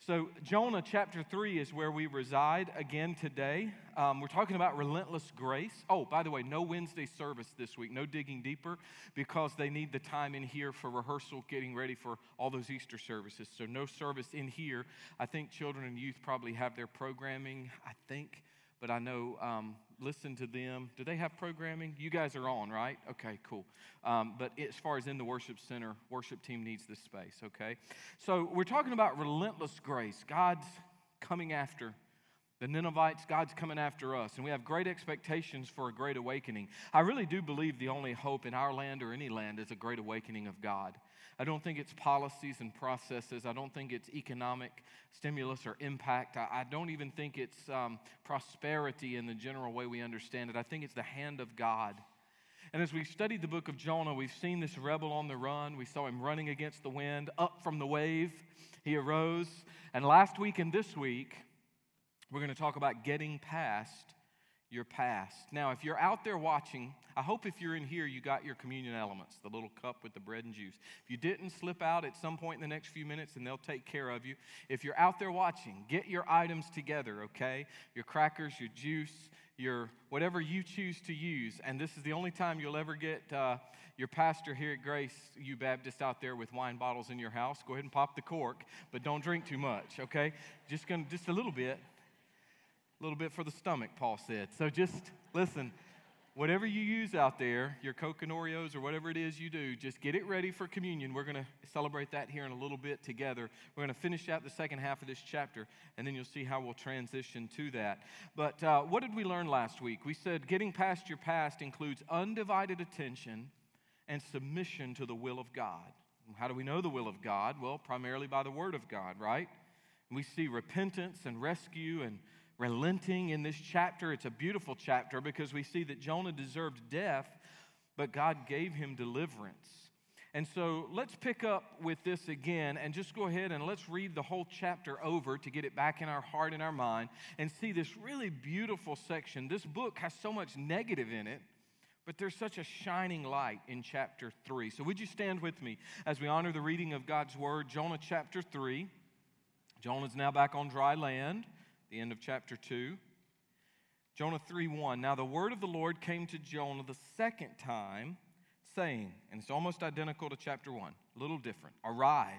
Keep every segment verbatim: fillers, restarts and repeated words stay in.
So Jonah chapter three is where we reside again today. Um, we're talking about relentless grace. Oh, by the way, no Wednesday service this week, no digging deeper, because they need the time in here for rehearsal, getting ready for all those Easter services. So no service in here. I think children and youth probably have their programming, I think, but I know, um, listen to them. Do they have programming? You guys are on, right? Okay, cool. Um, but as far as in the worship center, worship team needs this space, okay? So we're talking about relentless grace. God's coming after the Ninevites. God's coming after us. And we have great expectations for a great awakening. I really do believe the only hope in our land or any land is a great awakening of God. I don't think it's policies and processes. I don't think it's economic stimulus or impact. I, I don't even think it's um, prosperity in the general way we understand it. I think it's the hand of God. And as we've studied the book of Jonah, we've seen this rebel on the run. We saw him running against the wind, up from the wave. He arose. And last week and this week, we're going to talk about getting past your past. Now, if you're out there watching, I hope if you're in here, you got your communion elements, the little cup with the bread and juice. If you didn't, slip out at some point in the next few minutes and they'll take care of you. If you're out there watching, get your items together, okay? Your crackers, your juice, your whatever you choose to use. And this is the only time you'll ever get uh, your pastor here at Grace, you Baptists out there with wine bottles in your house. Go ahead and pop the cork, but don't drink too much, okay? Just gonna, just a little bit. A little bit for the stomach, Paul said. So just listen, whatever you use out there, your Coke and Oreos or whatever it is you do, just get it ready for communion. We're going to celebrate that here in a little bit together. We're going to finish out the second half of this chapter, and then you'll see how we'll transition to that. But uh, what did we learn last week? We said getting past your past includes undivided attention and submission to the will of God. How do we know the will of God? Well, primarily by the Word of God, right? We see repentance and rescue and relenting in this chapter. It's a beautiful chapter because we see that Jonah deserved death, but God gave him deliverance. And so let's pick up with this again and just go ahead and let's read the whole chapter over to get it back in our heart and our mind and see this really beautiful section. This book has so much negative in it, but there's such a shining light in chapter three. So would you stand with me as we honor the reading of God's word? Jonah chapter three. Jonah's now back on dry land. The end of chapter two. Jonah three one. Now the word of the Lord came to Jonah the second time, saying, and it's almost identical to chapter one, a little different. Arise,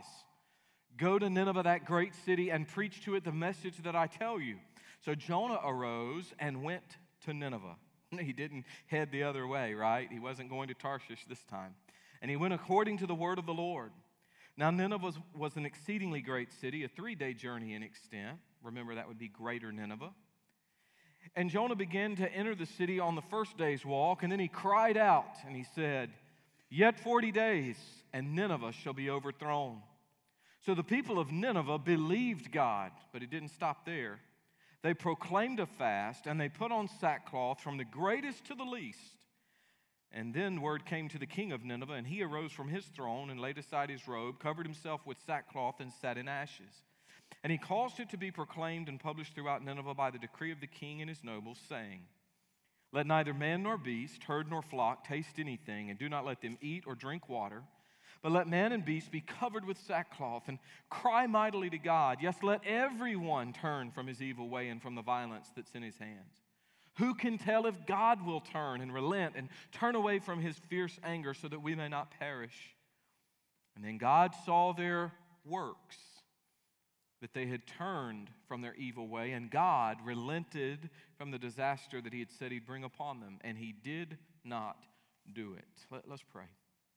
go to Nineveh, that great city, and preach to it the message that I tell you. So Jonah arose and went to Nineveh. He didn't head the other way, right? He wasn't going to Tarshish this time. And he went according to the word of the Lord. Now Nineveh was, was an exceedingly great city, a three-day journey in extent. Remember, that would be Greater Nineveh. And Jonah began to enter the city on the first day's walk, and then he cried out, and he said, Yet forty days, and Nineveh shall be overthrown. So the people of Nineveh believed God, but it didn't stop there. They proclaimed a fast, and they put on sackcloth from the greatest to the least. And then word came to the king of Nineveh, and he arose from his throne and laid aside his robe, covered himself with sackcloth, and sat in ashes. And he caused it to be proclaimed and published throughout Nineveh by the decree of the king and his nobles, saying, Let neither man nor beast, herd nor flock taste anything, and do not let them eat or drink water. But let man and beast be covered with sackcloth, and cry mightily to God. Yes, let everyone turn from his evil way and from the violence that's in his hands. Who can tell if God will turn and relent and turn away from his fierce anger so that we may not perish? And then God saw their works, that they had turned from their evil way, and God relented from the disaster that he had said he'd bring upon them, and he did not do it. Let, let's pray.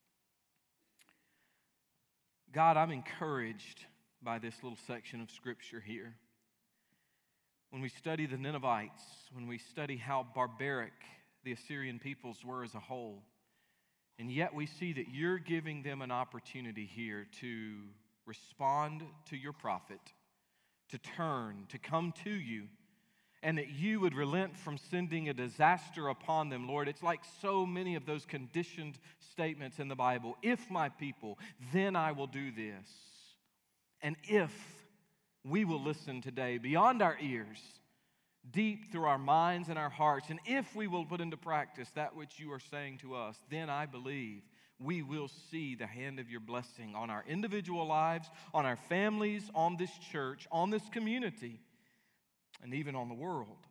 God, I'm encouraged by this little section of Scripture here. When we study the Ninevites, when we study how barbaric the Assyrian peoples were as a whole, and yet we see that you're giving them an opportunity here to respond to your prophet, to turn, to come to you, and that you would relent from sending a disaster upon them, Lord. It's like so many of those conditioned statements in the Bible. If my people, then I will do this. And if we will listen today beyond our ears, deep through our minds and our hearts, and if we will put into practice that which you are saying to us, then I believe we will see the hand of your blessing on our individual lives, on our families, on this church, on this community, and even on the world.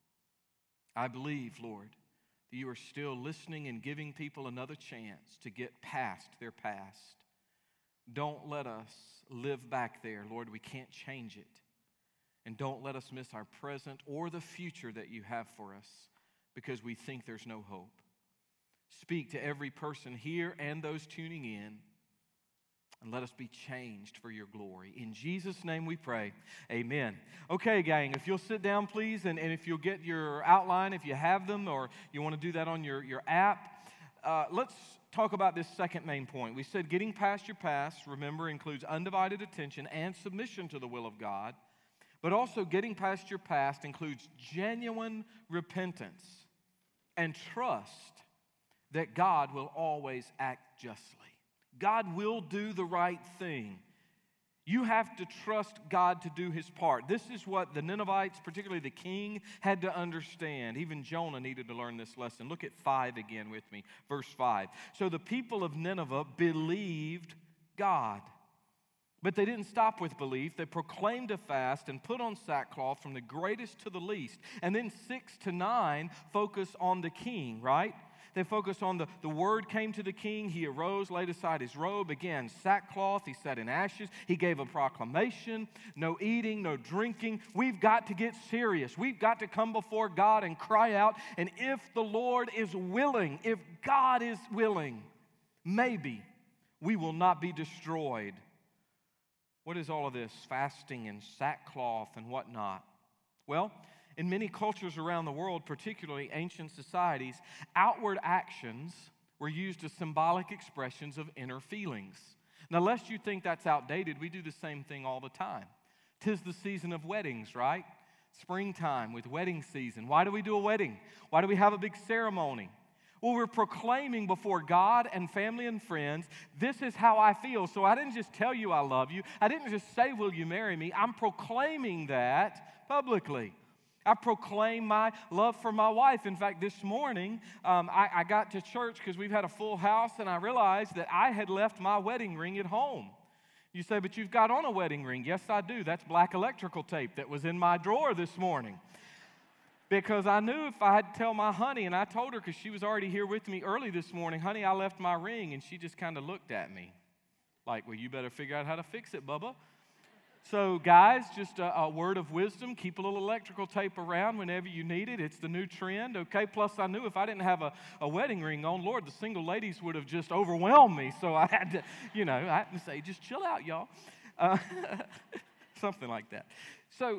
I believe, Lord, that you are still listening and giving people another chance to get past their past. Don't let us live back there. Lord, we can't change it. And don't let us miss our present or the future that you have for us because we think there's no hope. Speak to every person here and those tuning in, and let us be changed for your glory. In Jesus' name we pray. Amen. Okay, gang, if you'll sit down, please, and, and if you'll get your outline, if you have them, or you want to do that on your, your app, uh, let's talk about this second main point. We said getting past your past, remember, includes undivided attention and submission to the will of God. But also getting past your past includes genuine repentance and trust that God will always act justly. God will do the right thing. You have to trust God to do his part. This is what the Ninevites, particularly the king, had to understand. Even Jonah needed to learn this lesson. Look at five again with me, verse five. So the people of Nineveh believed God. But they didn't stop with belief. They proclaimed a fast and put on sackcloth from the greatest to the least. And then six to nine focus on the king, right? They focus on the, the word came to the king. He arose, laid aside his robe, again, sackcloth. He sat in ashes. He gave a proclamation. No eating, no drinking. We've got to get serious. We've got to come before God and cry out. And if the Lord is willing, if God is willing, maybe we will not be destroyed. What is all of this fasting and sackcloth and whatnot? Well, in many cultures around the world, particularly ancient societies, outward actions were used as symbolic expressions of inner feelings. Now, lest you think that's outdated, we do the same thing all the time. 'Tis the season of weddings, right? Springtime with wedding season. Why do we do a wedding? Why do we have a big ceremony? Well, we're proclaiming before God and family and friends, this is how I feel. So I didn't just tell you I love you. I didn't just say, will you marry me? I'm proclaiming that publicly. I proclaim my love for my wife. In fact, this morning, um, I, I got to church because we've had a full house, and I realized that I had left my wedding ring at home. You say, but you've got on a wedding ring. Yes, I do. That's black electrical tape that was in my drawer this morning. Because I knew if I had to tell my honey, and I told her because she was already here with me early this morning, honey, I left my ring, and she just kind of looked at me like, well, you better figure out how to fix it, Bubba. So, guys, just a, a word of wisdom, keep a little electrical tape around whenever you need it. It's the new trend, okay? Plus, I knew if I didn't have a, a wedding ring on, Lord, the single ladies would have just overwhelmed me. So I had to, you know, I had to say, just chill out, y'all. Uh, something like that. So,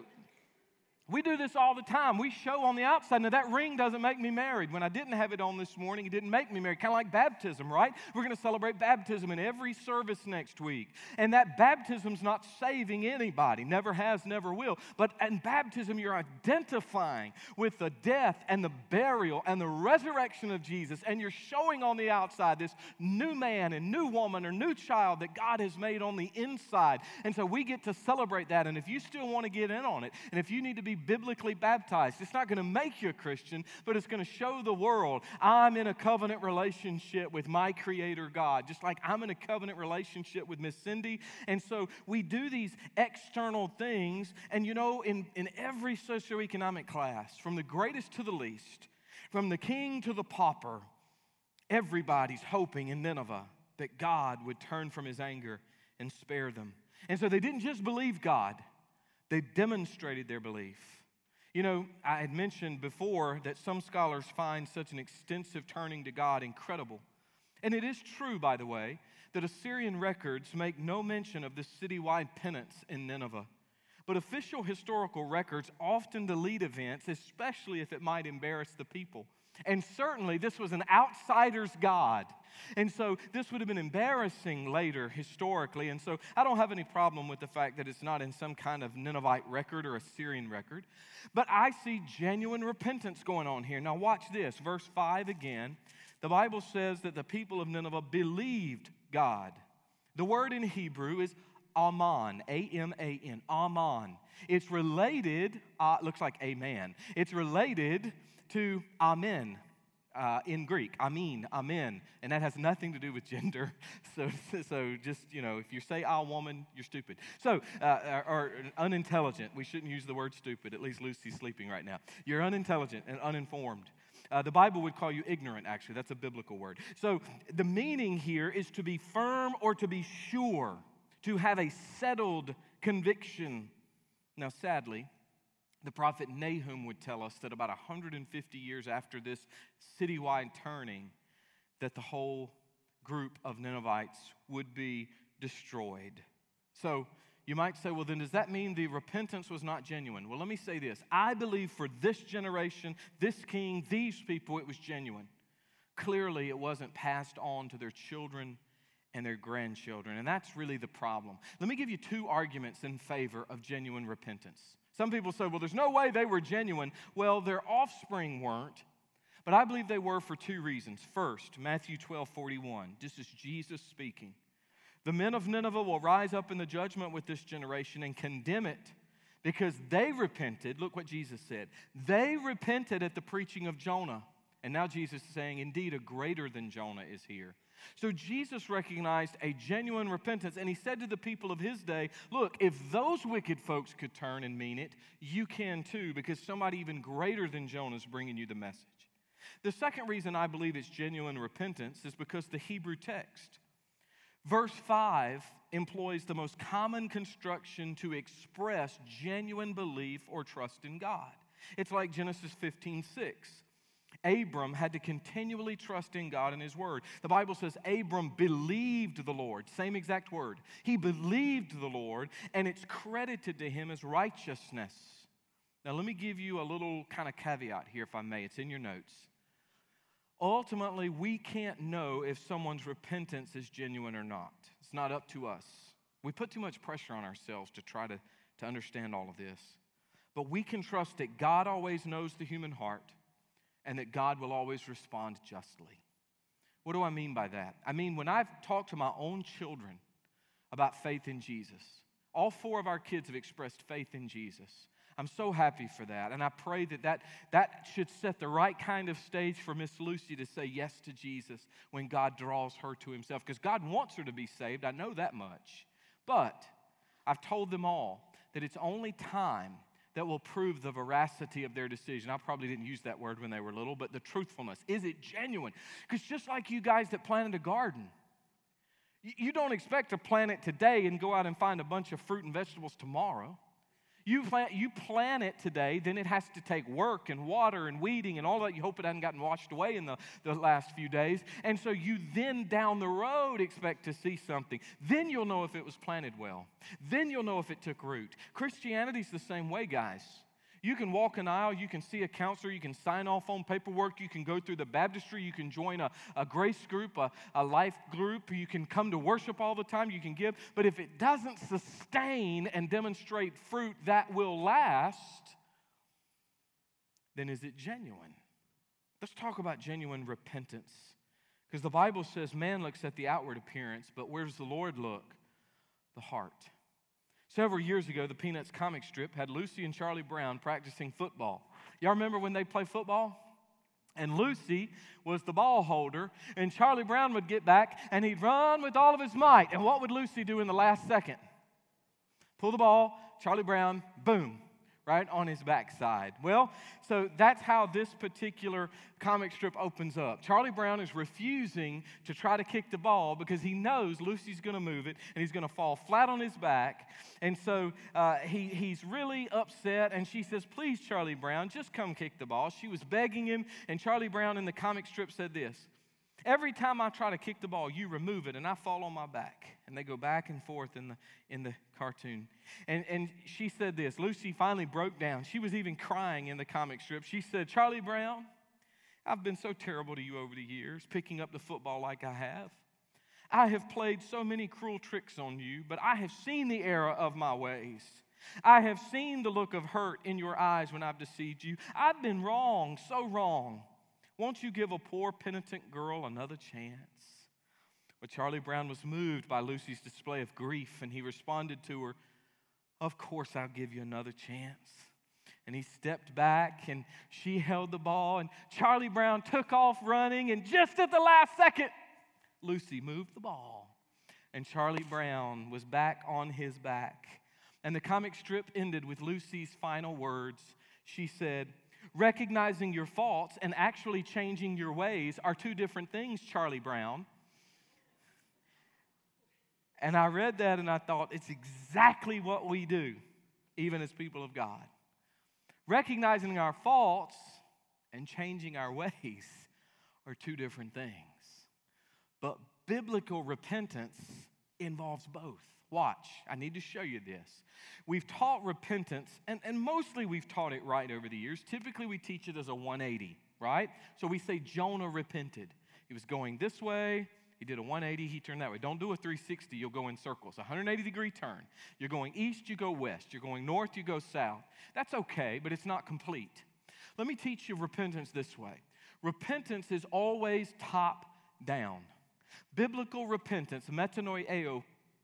we do this all the time. We show on the outside. Now, that ring doesn't make me married. When I didn't have it on this morning, it didn't make me married. Kind of like baptism, right? We're going to celebrate baptism in every service next week. And that baptism's not saving anybody. Never has, never will. But in baptism, you're identifying with the death and the burial and the resurrection of Jesus. And you're showing on the outside this new man and new woman or new child that God has made on the inside. And so we get to celebrate that. And if you still want to get in on it, and if you need to be biblically baptized, it's not going to make you a Christian, but it's going to show the world I'm in a covenant relationship with my Creator God, just like I'm in a covenant relationship with Miss Cindy. And so we do these external things, and you know, in, in every socioeconomic class, from the greatest to the least, from the king to the pauper, everybody's hoping in Nineveh that God would turn from his anger and spare them. And so they didn't just believe God, they demonstrated their belief. You know, I had mentioned before that some scholars find such an extensive turning to God incredible. And it is true, by the way, that Assyrian records make no mention of this citywide penance in Nineveh. But official historical records often delete events, especially if it might embarrass the people. And certainly this was an outsider's God. And so this would have been embarrassing later historically. And so I don't have any problem with the fact that it's not in some kind of Ninevite record or Assyrian record. But I see genuine repentance going on here. Now watch this, verse five again. The Bible says that the people of Nineveh believed God. The word in Hebrew is Aman, A M A N, Aman. It's related, uh, looks like amen. It's related to amen. uh, in Greek. Amin, amen. And that has nothing to do with gender. So, so just, you know, if you say a woman, you're stupid. So, uh, or, or unintelligent. We shouldn't use the word stupid. At least Lucy's sleeping right now. You're unintelligent and uninformed. Uh, the Bible would call you ignorant, actually. That's a biblical word. So the meaning here is to be firm or to be sure, to have a settled conviction. Now, sadly, the prophet Nahum would tell us that about one hundred fifty years after this citywide turning, that the whole group of Ninevites would be destroyed. So you might say, well, then does that mean the repentance was not genuine? Well, let me say this. I believe for this generation, this king, these people, it was genuine. Clearly, it wasn't passed on to their children and their grandchildren, and that's really the problem. Let me give you two arguments in favor of genuine repentance. Some people say, well, there's no way they were genuine. Well, their offspring weren't, but I believe they were for two reasons. First, Matthew twelve forty-one. This is Jesus speaking. The men of Nineveh will rise up in the judgment with this generation and condemn it because they repented. Look what Jesus said. They repented at the preaching of Jonah. And now Jesus is saying, indeed, a greater than Jonah is here. So Jesus recognized a genuine repentance, and he said to the people of his day, look, if those wicked folks could turn and mean it, you can too, because somebody even greater than Jonah is bringing you the message. The second reason I believe it's genuine repentance is because the Hebrew text. Verse five employs the most common construction to express genuine belief or trust in God. It's like Genesis fifteen six. Abram had to continually trust in God and His Word. The Bible says Abram believed the Lord. Same exact word. He believed the Lord, and it's credited to him as righteousness. Now, let me give you a little kind of caveat here, if I may. It's in your notes. Ultimately, we can't know if someone's repentance is genuine or not. It's not up to us. We put too much pressure on ourselves to try to, to understand all of this. But we can trust that God always knows the human heart, and that God will always respond justly. What do I mean by that? I mean, when I've talked to my own children about faith in Jesus, all four of our kids have expressed faith in Jesus. I'm so happy for that, and I pray that that, that should set the right kind of stage for Miss Lucy to say yes to Jesus when God draws her to Himself, because God wants her to be saved. I know that much. But I've told them all that it's only time that will prove the veracity of their decision. I probably didn't use that word when they were little, but the truthfulness. Is it genuine? Because just like you guys that planted a garden, you don't expect to plant it today and go out and find a bunch of fruit and vegetables tomorrow. You plant, you plant it today, then it has to take work and water and weeding and all that. You hope it hasn't gotten washed away in the, the last few days. And so you then down the road expect to see something. Then you'll know if it was planted well. Then you'll know if it took root. Christianity's the same way, guys. You can walk an aisle, you can see a counselor, you can sign off on paperwork, you can go through the baptistry, you can join a, a grace group, a, a life group, you can come to worship all the time, you can give. But if it doesn't sustain and demonstrate fruit that will last, then is it genuine? Let's talk about genuine repentance. Because the Bible says man looks at the outward appearance, but where does the Lord look? The heart. Several years ago, the Peanuts comic strip had Lucy and Charlie Brown practicing football. Y'all remember when they played football? And Lucy was the ball holder, and Charlie Brown would get back, and he'd run with all of his might. And what would Lucy do in the last second? Pull the ball, Charlie Brown, boom, right on his backside. Well, so that's how this particular comic strip opens up. Charlie Brown is refusing to try to kick the ball because he knows Lucy's going to move it and he's going to fall flat on his back. And so uh, he, he's really upset, and she says, please, Charlie Brown, just come kick the ball. She was begging him, and Charlie Brown in the comic strip said this: every time I try to kick the ball, you remove it, and I fall on my back. And they go back and forth in the in the cartoon. And, and she said this. Lucy finally broke down. She was even crying in the comic strip. She said, Charlie Brown, I've been so terrible to you over the years, picking up the football like I have. I have played so many cruel tricks on you, but I have seen the error of my ways. I have seen the look of hurt in your eyes when I've deceived you. I've been wrong, so wrong. Won't you give a poor penitent girl another chance? But Charlie Brown was moved by Lucy's display of grief, and he responded to her, of course I'll give you another chance. And he stepped back, and she held the ball, and Charlie Brown took off running, and just at the last second, Lucy moved the ball, and Charlie Brown was back on his back. And the comic strip ended with Lucy's final words. She said, "Recognizing your faults and actually changing your ways are two different things, Charlie Brown." And I read that and I thought, it's exactly what we do, even as people of God. Recognizing our faults and changing our ways are two different things. But biblical repentance involves both. Watch, I need to show you this. We've taught repentance, and, and mostly we've taught it right over the years. Typically we teach it as a one eighty, right? So we say Jonah repented. He was going this way. He did a one eighty, he turned that way. Don't do a three sixty, you'll go in circles. A one hundred eighty degree turn. You're going east, you go west. You're going north, you go south. That's okay, but it's not complete. Let me teach you repentance this way. Repentance is always top down. Biblical repentance, metanoeo,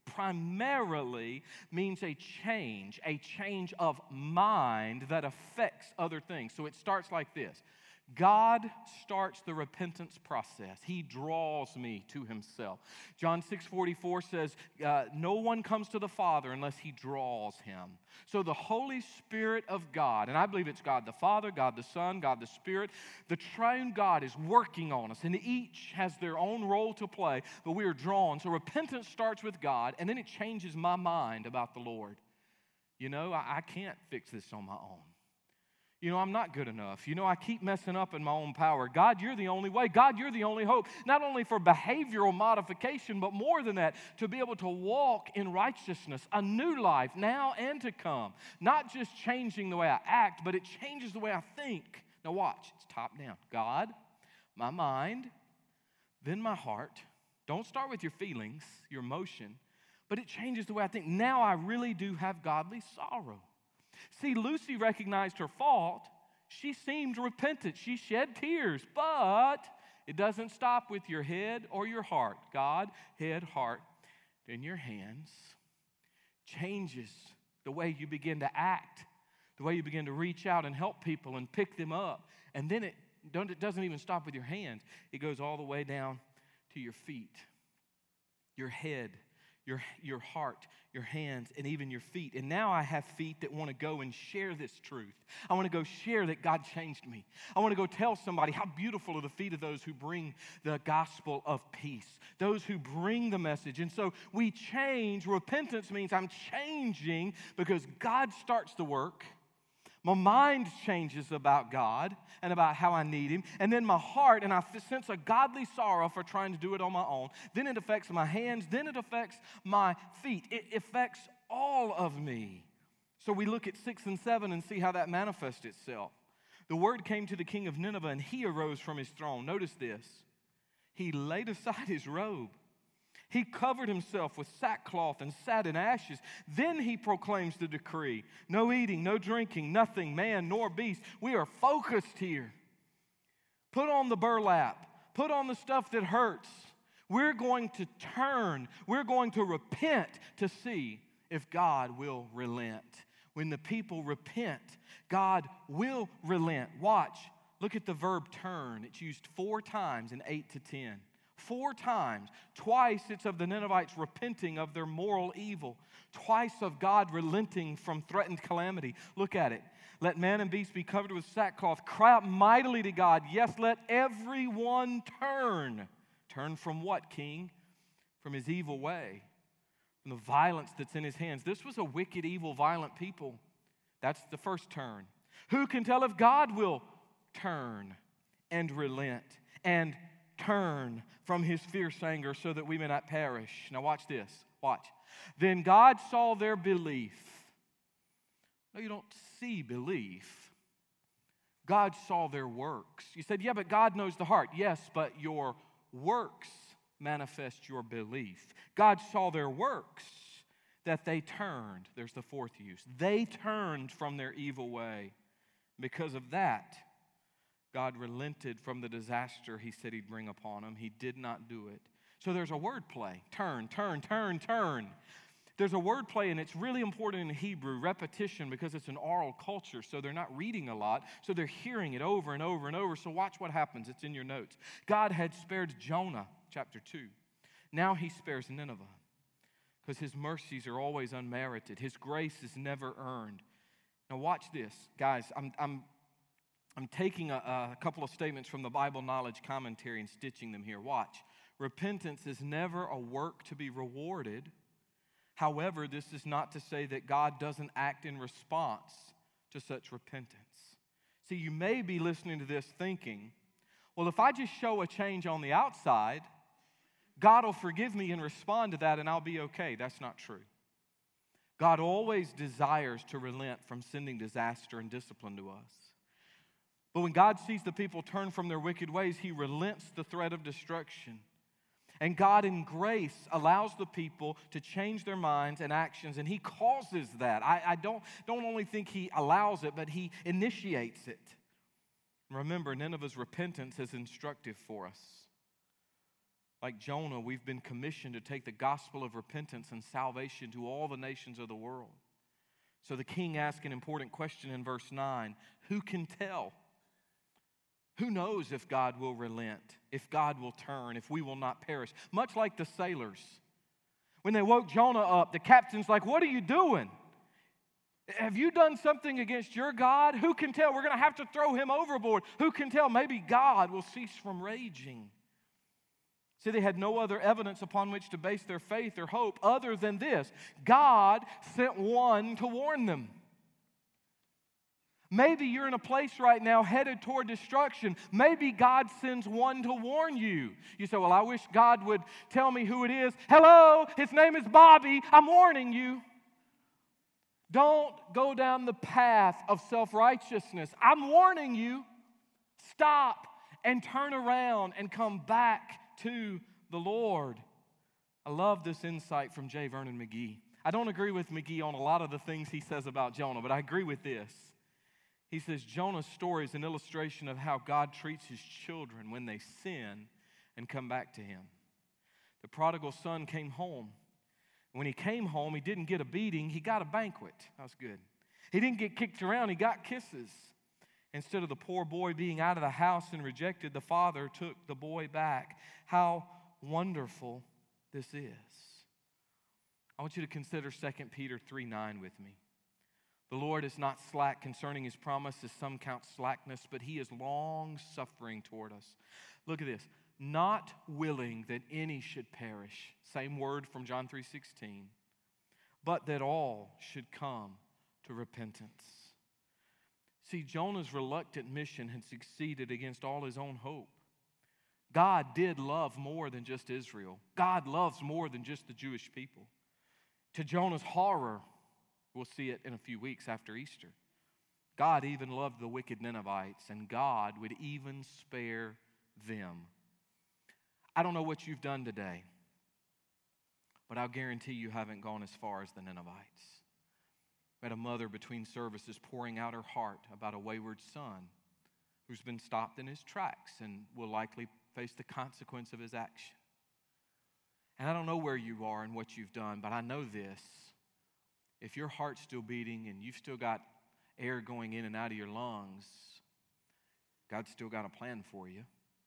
primarily means a change, a change of mind that affects other things. So it starts like this. God starts the repentance process. He draws me to himself. John six forty-four says, uh, no one comes to the Father unless he draws him. So the Holy Spirit of God, and I believe it's God the Father, God the Son, God the Spirit, the triune God is working on us, and each has their own role to play, but we are drawn. So repentance starts with God, and then it changes my mind about the Lord. You know, I, I can't fix this on my own. You know, I'm not good enough. You know, I keep messing up in my own power. God, you're the only way. God, you're the only hope. Not only for behavioral modification, but more than that, to be able to walk in righteousness, a new life now and to come. Not just changing the way I act, but it changes the way I think. Now watch, it's top down. God, my mind, then my heart. Don't start with your feelings, your emotion, but it changes the way I think. Now I really do have godly sorrow. See, Lucy recognized her fault. She seemed repentant. She shed tears, but it doesn't stop with your head or your heart. God, head, heart, then your hands changes the way you begin to act, the way you begin to reach out and help people and pick them up. And then it, don't, it doesn't even stop with your hands. It goes all the way down to your feet, your head, Your, your heart, your hands, and even your feet. And now I have feet that want to go and share this truth. I want to go share that God changed me. I want to go tell somebody how beautiful are the feet of those who bring the gospel of peace, those who bring the message. And so we change. Repentance means I'm changing because God starts the work. My mind changes about God and about how I need him. And then my heart, and I sense a godly sorrow for trying to do it on my own. Then it affects my hands. Then it affects my feet. It affects all of me. So we look at six and seven and see how that manifests itself. The word came to the king of Nineveh, and he arose from his throne. Notice this. He laid aside his robe. He covered himself with sackcloth and sat in ashes. Then he proclaims the decree. No eating, no drinking, nothing, man nor beast. We are focused here. Put on the burlap. Put on the stuff that hurts. We're going to turn. We're going to repent to see if God will relent. When the people repent, God will relent. Watch. Look at the verb turn. It's used four times in eight to ten. Four times. Twice it's of the Ninevites repenting of their moral evil. Twice of God relenting from threatened calamity. Look at it. Let man and beast be covered with sackcloth. Cry out mightily to God. Yes, let everyone turn. Turn from what, king? From his evil way. From the violence that's in his hands. This was a wicked, evil, violent people. That's the first turn. Who can tell if God will turn and relent and turn from his fierce anger so that we may not perish? Now watch this. Watch. Then God saw their belief. No, you don't see belief. God saw their works. You said, yeah, but God knows the heart. Yes, but your works manifest your belief. God saw their works, that they turned. There's the fourth use. They turned from their evil way. Because of that, God relented from the disaster he said he'd bring upon them. He did not do it. So there's a word play. Turn, turn, turn, turn. there's a word play, and it's really important in Hebrew, repetition, because it's an oral culture, so they're not reading a lot, so they're hearing it over and over and over. So watch what happens. It's in your notes. God had spared Jonah, chapter two. Now he spares Nineveh, because his mercies are always unmerited. His grace is never earned. Now watch this. Guys, I'm, I'm, I'm taking a, a couple of statements from the Bible Knowledge Commentary and stitching them here. Watch. Repentance is never a work to be rewarded. However, this is not to say that God doesn't act in response to such repentance. See, you may be listening to this thinking, well, if I just show a change on the outside, God will forgive me and respond to that and I'll be okay. That's not true. God always desires to relent from sending disaster and discipline to us. But when God sees the people turn from their wicked ways, He relents the threat of destruction. And God in grace allows the people to change their minds and actions, and He causes that. I, I don't, don't only think He allows it, but He initiates it. Remember, Nineveh's repentance is instructive for us. Like Jonah, we've been commissioned to take the gospel of repentance and salvation to all the nations of the world. So the king asks an important question in verse nine. Who can tell? Who knows if God will relent, if God will turn, if we will not perish? Much like the sailors. When they woke Jonah up, the captain's like, what are you doing? Have you done something against your God? Who can tell? We're going to have to throw him overboard. Who can tell? Maybe God will cease from raging. See, they had no other evidence upon which to base their faith or hope other than this. God sent one to warn them. Maybe you're in a place right now headed toward destruction. Maybe God sends one to warn you. You say, well, I wish God would tell me who it is. Hello, his name is Bobby. I'm warning you. Don't go down the path of self-righteousness. I'm warning you. Stop and turn around and come back to the Lord. I love this insight from J. Vernon McGee. I don't agree with McGee on a lot of the things he says about Jonah, but I agree with this. He says Jonah's story is an illustration of how God treats his children when they sin and come back to him. The prodigal son came home. When he came home, he didn't get a beating, he got a banquet. That was good. He didn't get kicked around, he got kisses. Instead of the poor boy being out of the house and rejected, the father took the boy back. How wonderful this is. I want you to consider Second Peter three nine with me. The Lord is not slack concerning his promise, as some count slackness, but he is long-suffering toward us. Look at this. Not willing that any should perish. Same word from John three sixteen. But that all should come to repentance. See, Jonah's reluctant mission had succeeded against all his own hope. God did love more than just Israel. God loves more than just the Jewish people. To Jonah's horror, we'll see it in a few weeks after Easter, God even loved the wicked Ninevites, and God would even spare them. I don't know what you've done today, but I'll guarantee you haven't gone as far as the Ninevites. We had a mother between services pouring out her heart about a wayward son who's been stopped in his tracks and will likely face the consequence of his action. And I don't know where you are and what you've done, but I know this. If your heart's still beating and you've still got air going in and out of your lungs, God's still got a plan for you.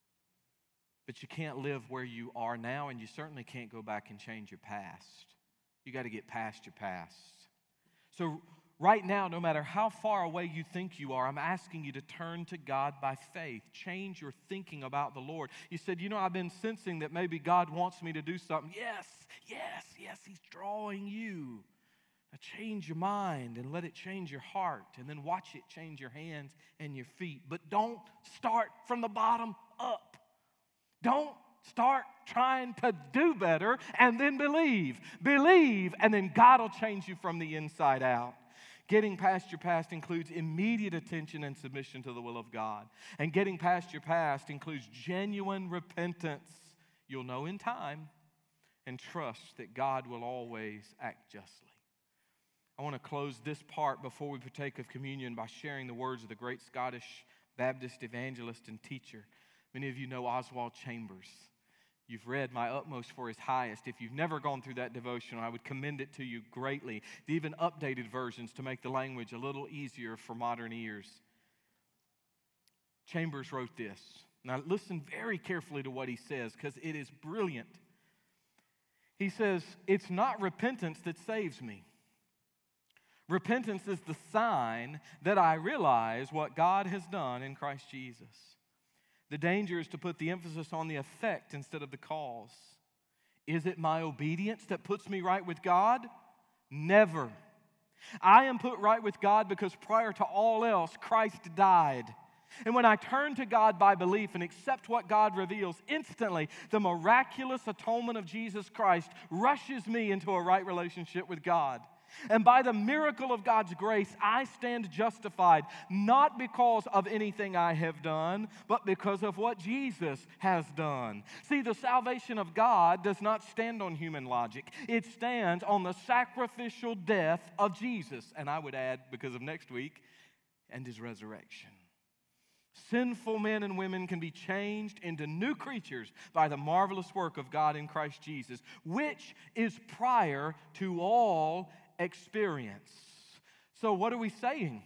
But you can't live where you are now, and you certainly can't go back and change your past. You got to get past your past. So right now, no matter how far away you think you are, I'm asking you to turn to God by faith. Change your thinking about the Lord. You said, you know, I've been sensing that maybe God wants me to do something. Yes, yes, yes, he's drawing you. Now change your mind and let it change your heart, and then watch it change your hands and your feet. But don't start from the bottom up. Don't start trying to do better and then believe. Believe, and then God will change you from the inside out. Getting past your past includes immediate attention and submission to the will of God. And getting past your past includes genuine repentance. You'll know in time, and trust that God will always act justly. I want to close this part before we partake of communion by sharing the words of the great Scottish Baptist evangelist and teacher. Many of you know Oswald Chambers. You've read My Utmost for His Highest. If you've never gone through that devotional, I would commend it to you greatly. The even updated versions to make the language a little easier for modern ears. Chambers wrote this. Now listen very carefully to what he says because it is brilliant. He says, it's not repentance that saves me. Repentance is the sign that I realize what God has done in Christ Jesus. The danger is to put the emphasis on the effect instead of the cause. Is it my obedience that puts me right with God? Never. I am put right with God because prior to all else, Christ died. And when I turn to God by belief and accept what God reveals, instantly the miraculous atonement of Jesus Christ rushes me into a right relationship with God. And by the miracle of God's grace, I stand justified, not because of anything I have done, but because of what Jesus has done. See, the salvation of God does not stand on human logic. It stands on the sacrificial death of Jesus. And I would add, because of next week, and His resurrection. Sinful men and women can be changed into new creatures by the marvelous work of God in Christ Jesus, which is prior to all experience. So what are we saying?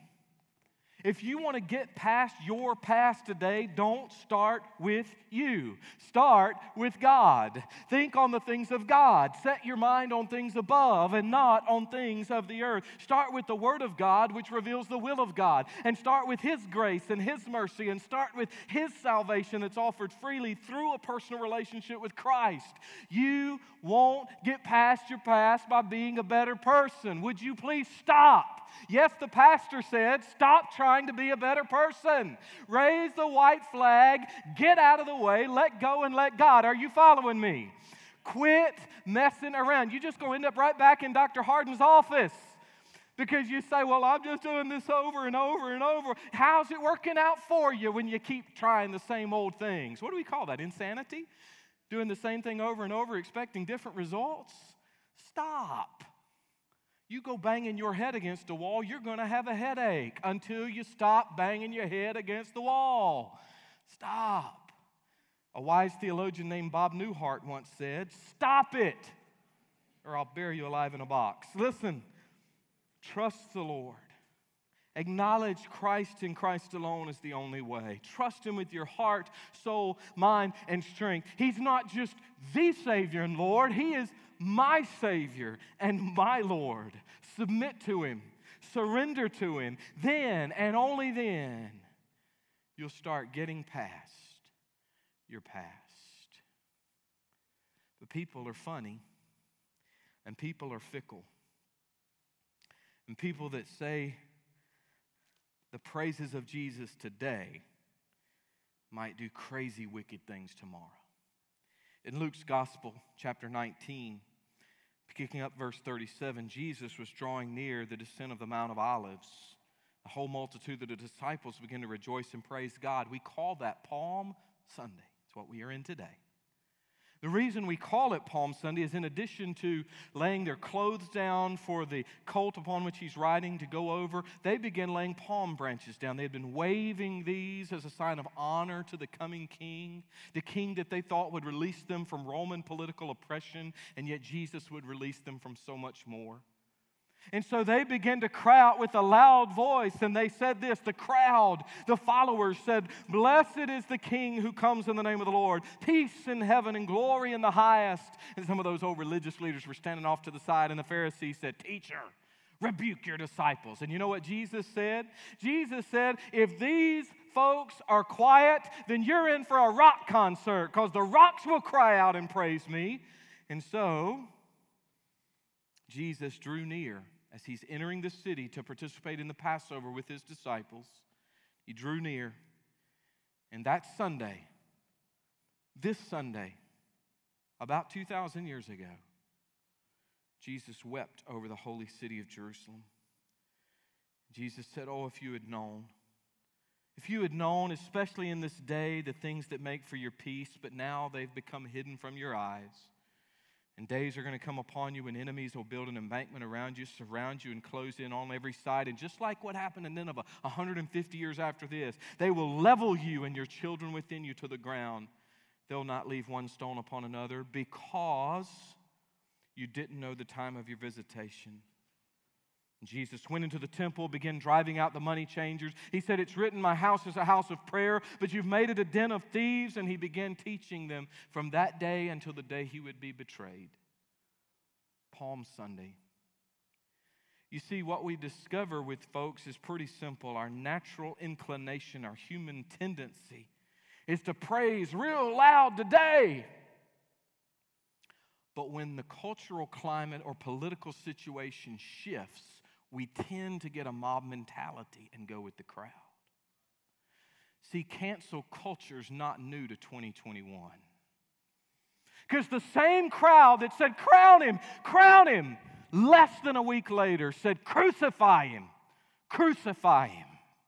If you want to get past your past today, don't start with you. Start with God. Think on the things of God. Set your mind on things above and not on things of the earth. Start with the Word of God, which reveals the will of God. And start with His grace and His mercy. And start with His salvation that's offered freely through a personal relationship with Christ. You won't get past your past by being a better person. Would you please stop? Yes, the pastor said, stop trying to be a better person. Raise the white flag, get out of the way, let go and let God. Are you following me? Quit messing around. You're just going to end up right back in Doctor Harden's office because you say, well, I'm just doing this over and over and over. How's it working out for you when you keep trying the same old things? What do we call that? Insanity? Doing the same thing over and over, expecting different results? Stop. You go banging your head against a wall, you're going to have a headache until you stop banging your head against the wall. Stop. A wise theologian named Bob Newhart once said, stop it, or I'll bury you alive in a box. Listen, trust the Lord. Acknowledge Christ and Christ alone is the only way. Trust Him with your heart, soul, mind, and strength. He's not just the Savior and Lord. He is my Savior and my Lord. Submit to Him. Surrender to Him. Then and only then you'll start getting past your past. But people are funny and people are fickle. And people that say the praises of Jesus today might do crazy, wicked things tomorrow. In Luke's Gospel, chapter nineteen, picking up verse thirty-seven, Jesus was drawing near the descent of the Mount of Olives. The whole multitude of the disciples began to rejoice and praise God. We call that Palm Sunday. It's what we are in today. The reason we call it Palm Sunday is in addition to laying their clothes down for the colt upon which he's riding to go over, they began laying palm branches down. They had been waving these as a sign of honor to the coming king, the king that they thought would release them from Roman political oppression, and yet Jesus would release them from so much more. And so they began to cry out with a loud voice, and they said this, the crowd, the followers said, "Blessed is the King who comes in the name of the Lord, peace in heaven and glory in the highest." And some of those old religious leaders were standing off to the side, and the Pharisees said, "Teacher, rebuke your disciples." And you know what Jesus said? Jesus said, if these folks are quiet, then you're in for a rock concert, because the rocks will cry out and praise me. And so Jesus drew near as he's entering the city to participate in the Passover with his disciples. He drew near, and that Sunday, this Sunday, about two thousand years ago, Jesus wept over the holy city of Jerusalem. Jesus said, "Oh, if you had known, if you had known, especially in this day, the things that make for your peace, but now they've become hidden from your eyes. And days are going to come upon you when enemies will build an embankment around you, surround you, and close in on every side. And just like what happened in Nineveh one hundred fifty years after this, they will level you and your children within you to the ground. they'll not leave one stone upon another, because you didn't know the time of your visitation. Jesus went into the temple, began driving out the money changers. He said, it's written, my house is a house of prayer, but you've made it a den of thieves. And he began teaching them from that day until the day he would be betrayed. Palm Sunday. You see, what we discover with folks is pretty simple. Our natural inclination, our human tendency is to praise real loud today. But when the cultural climate or political situation shifts, we tend to get a mob mentality and go with the crowd. See, cancel culture is not new to twenty twenty-one. Because the same crowd that said, crown him, crown him, less than a week later said, crucify him, crucify him.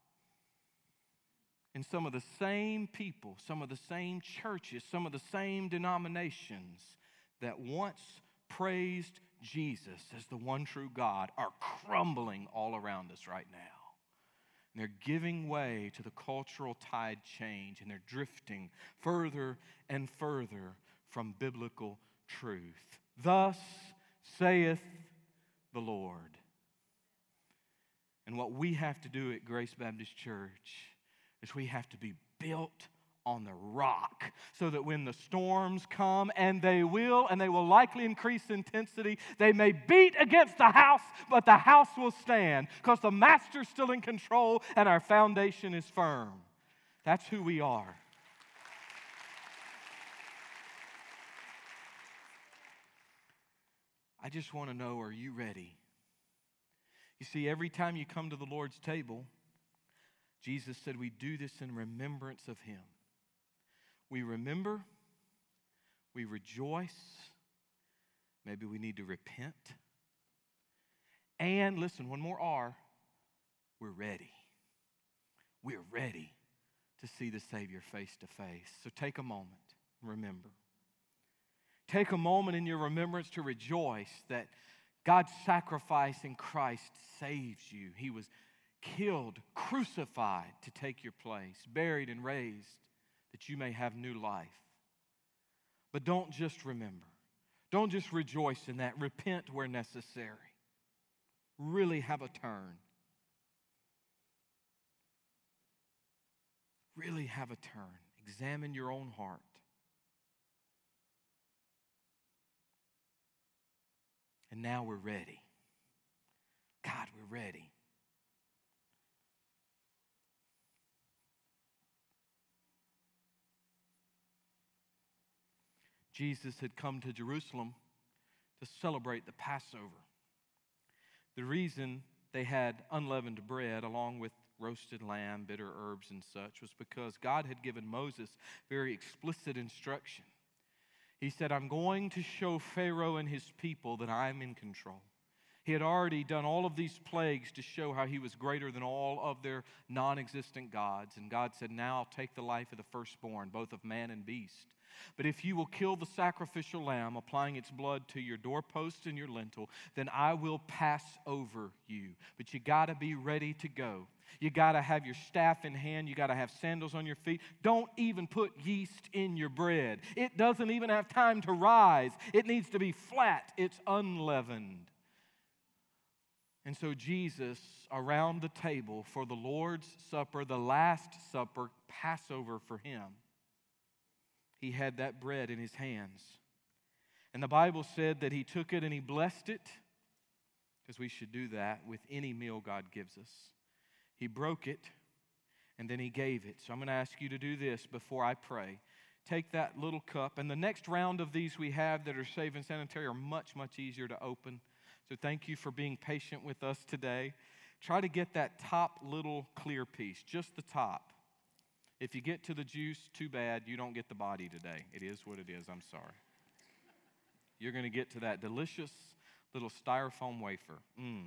And some of the same people, some of the same churches, some of the same denominations that once praised Jesus as the one true God are crumbling all around us right now. And they're giving way to the cultural tide change, and they're drifting further and further from biblical truth. Thus saith the Lord. And what we have to do at Grace Baptist Church is we have to be built on the rock, so that when the storms come, and they will, and they will likely increase intensity, they may beat against the house, but the house will stand, because the Master's still in control and our foundation is firm. That's who we are. I just want to know, are you ready? You see, every time you come to the Lord's table, Jesus said we do this in remembrance of Him. We remember, we rejoice, maybe we need to repent, and listen, one more R, we're ready. We're ready to see the Savior face to face. So take a moment, remember. Take a moment in your remembrance to rejoice that God's sacrifice in Christ saves you. He was killed, crucified to take your place, buried and raised, that you may have new life. But don't just remember. Don't just rejoice in that. Repent where necessary. Really have a turn. Really have a turn. Examine your own heart. And now we're ready. God, we're ready. Jesus had come to Jerusalem to celebrate the Passover. The reason they had unleavened bread along with roasted lamb, bitter herbs, and such was because God had given Moses very explicit instruction. He said, I'm going to show Pharaoh and his people that I'm in control. He had already done all of these plagues to show how he was greater than all of their non-existent gods. And God said, now I'll take the life of the firstborn, both of man and beast. But if you will kill the sacrificial lamb, applying its blood to your doorpost and your lintel, then I will pass over you. But you got to be ready to go. You got to have your staff in hand. You got to have sandals on your feet. Don't even put yeast in your bread. It doesn't even have time to rise. It needs to be flat. It's unleavened. And so Jesus, around the table for the Lord's Supper, the Last Supper, Passover for him, he had that bread in his hands. And the Bible said that he took it and he blessed it, because we should do that with any meal God gives us. He broke it, and then he gave it. So I'm going to ask you to do this before I pray. Take that little cup, and the next round of these we have that are safe and sanitary are much, much easier to open. So thank you for being patient with us today. Try to get that top little clear piece, just the top. If you get to the juice, too bad, you don't get the body today. It is what it is, I'm sorry. You're going to get to that delicious little styrofoam wafer. Mmm.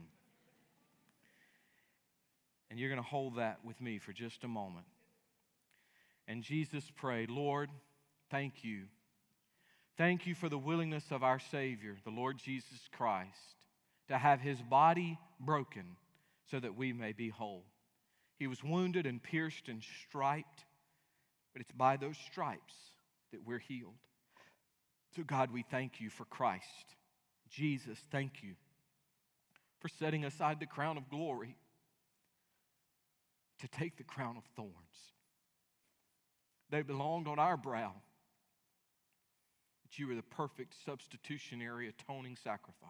And you're going to hold that with me for just a moment. And Jesus prayed, Lord, thank you. Thank you for the willingness of our Savior, the Lord Jesus Christ, to have his body broken so that we may be whole. He was wounded and pierced and striped, but it's by those stripes that we're healed. So God, we thank you for Christ. Jesus, thank you for setting aside the crown of glory to take the crown of thorns. They belonged on our brow, but you were the perfect substitutionary atoning sacrifice.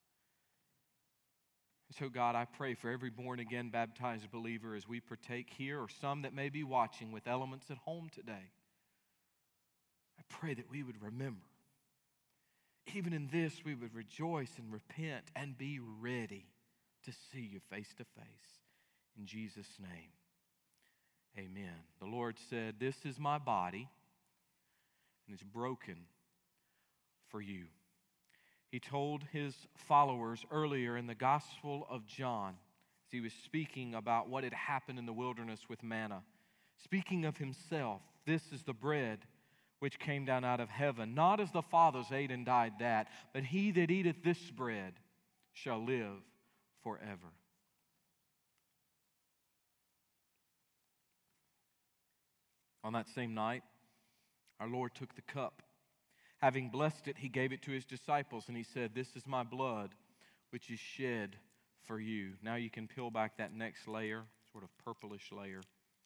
And so God, I pray for every born-again baptized believer as we partake here, or some that may be watching with elements at home today. I pray that we would remember, even in this, we would rejoice and repent and be ready to see you face to face. In Jesus' name, amen. The Lord said, "This is my body, and it's broken for you." He told his followers earlier in the Gospel of John, as he was speaking about what had happened in the wilderness with manna, speaking of himself, "This is the bread which came down out of heaven. Not as the fathers ate and died that, but he that eateth this bread shall live forever." On that same night, our Lord took the cup. Having blessed it, he gave it to his disciples, and he said, "This is my blood, which is shed for you." Now you can peel back that next layer, sort of purplish layer.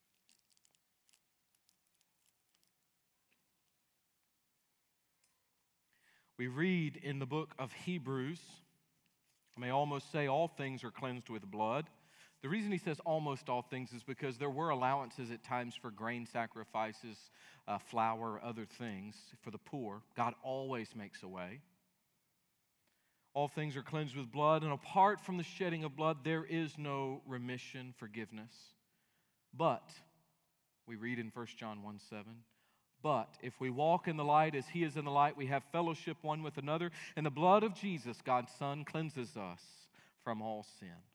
We read in the book of Hebrews, I may almost say all things are cleansed with blood. The reason he says almost all things is because there were allowances at times for grain sacrifices, uh, flour, other things for the poor. God always makes a way. All things are cleansed with blood, and apart from the shedding of blood, there is no remission, forgiveness. But, we read in First John one seven, "But if we walk in the light as he is in the light, we have fellowship one with another, and the blood of Jesus, God's Son, cleanses us from all sin."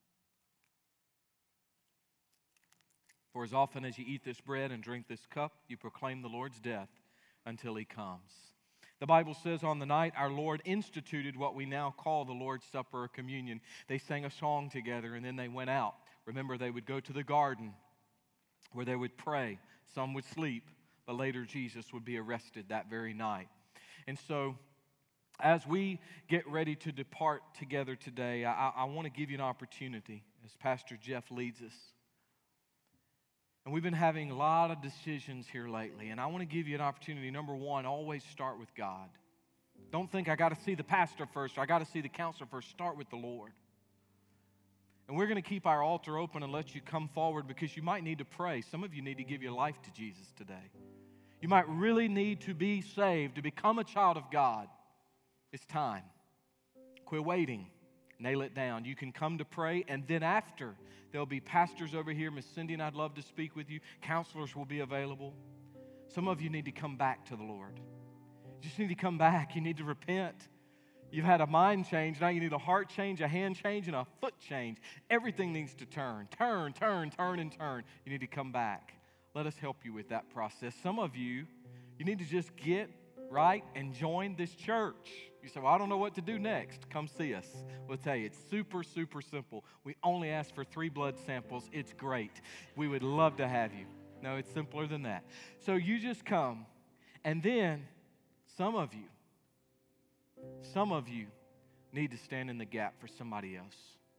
For as often as you eat this bread and drink this cup, you proclaim the Lord's death until he comes. The Bible says on the night our Lord instituted what we now call the Lord's Supper or communion. They sang a song together and then they went out. Remember, they would go to the garden where they would pray. Some would sleep, but later Jesus would be arrested that very night. And so, as we get ready to depart together today, I, I want to give you an opportunity as Pastor Jeff leads us. And we've been having a lot of decisions here lately, and I want to give you an opportunity. Number one, always start with God. Don't think I got to see the pastor first or I got to see the counselor first. Start with the Lord. And we're going to keep our altar open and let you come forward because you might need to pray. Some of you need to give your life to Jesus today. You might really need to be saved, to become a child of God. It's time. Quit waiting. Nail it down. You can come to pray, and then after, there'll be pastors over here. Miss Cindy and I'd love to speak with you. Counselors will be available. Some of you need to come back to the Lord. You just need to come back. You need to repent. You've had a mind change. Now you need a heart change, a hand change, and a foot change. Everything needs to turn. Turn, turn, turn, and turn. You need to come back. Let us help you with that process. Some of you, you need to just get right and join this church. You say, "Well, I don't know what to do next." Come see us. We'll tell you, it's super, super simple. We only ask for three blood samples. It's great. We would love to have you. No, it's simpler than that. So you just come, and then some of you, some of you need to stand in the gap for somebody else.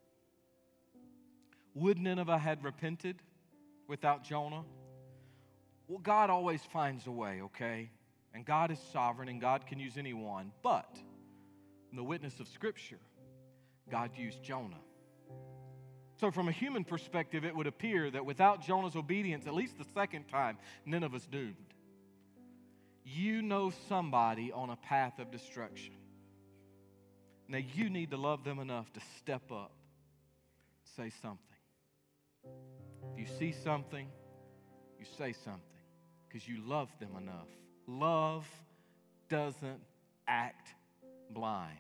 Would Nineveh had repented without Jonah? Well, God always finds a way, okay? And God is sovereign, and God can use anyone. But in the witness of Scripture, God used Jonah. So from a human perspective, it would appear that without Jonah's obedience, at least the second time, Nineveh's doomed. You know somebody on a path of destruction. Now you need to love them enough to step up, say something. If you see something, you say something because you love them enough. Love doesn't act blind.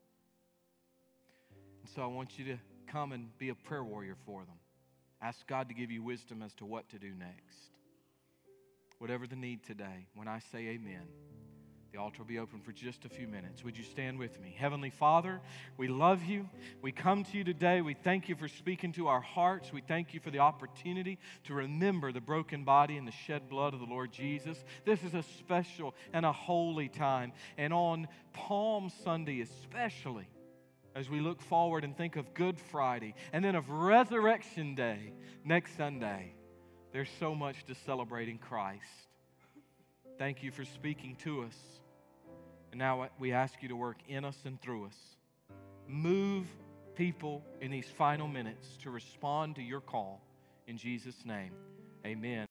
And so I want you to come and be a prayer warrior for them. Ask God to give you wisdom as to what to do next. Whatever the need today, when I say amen, The altar will be open for just a few minutes. Would you stand with me? Heavenly Father, we love you. We come to you today. We thank you for speaking to our hearts. We thank you for the opportunity to remember the broken body and the shed blood of the Lord Jesus. This is a special and a holy time. And on Palm Sunday especially, as we look forward and think of Good Friday and then of Resurrection Day next Sunday, there's so much to celebrate in Christ. Thank you for speaking to us. And now we ask you to work in us and through us. Move people in these final minutes to respond to your call. In Jesus' name, amen.